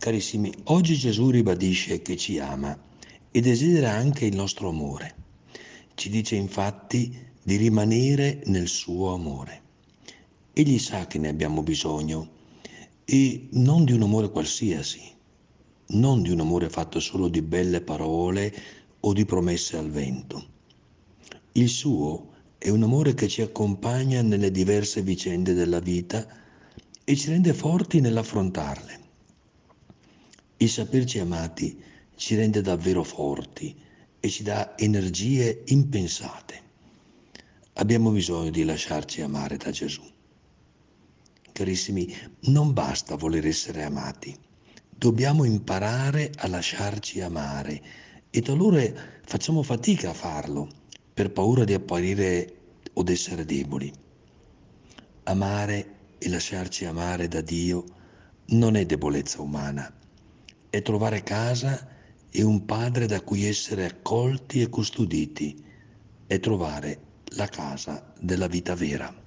Carissimi, oggi Gesù ribadisce che ci ama e desidera anche il nostro amore. Ci dice infatti di rimanere nel suo amore. Egli sa che ne abbiamo bisogno e non di un amore qualsiasi, non di un amore fatto solo di belle parole o di promesse al vento. Il suo è un amore che ci accompagna nelle diverse vicende della vita e ci rende forti nell'affrontarle. Il saperci amati ci rende davvero forti e ci dà energie impensate. Abbiamo bisogno di lasciarci amare da Gesù. Carissimi, non basta voler essere amati, dobbiamo imparare a lasciarci amare e talora facciamo fatica a farlo per paura di apparire o di essere deboli. Amare e lasciarci amare da Dio non è debolezza umana, è trovare casa e un padre da cui essere accolti e custoditi, è trovare la casa della vita vera.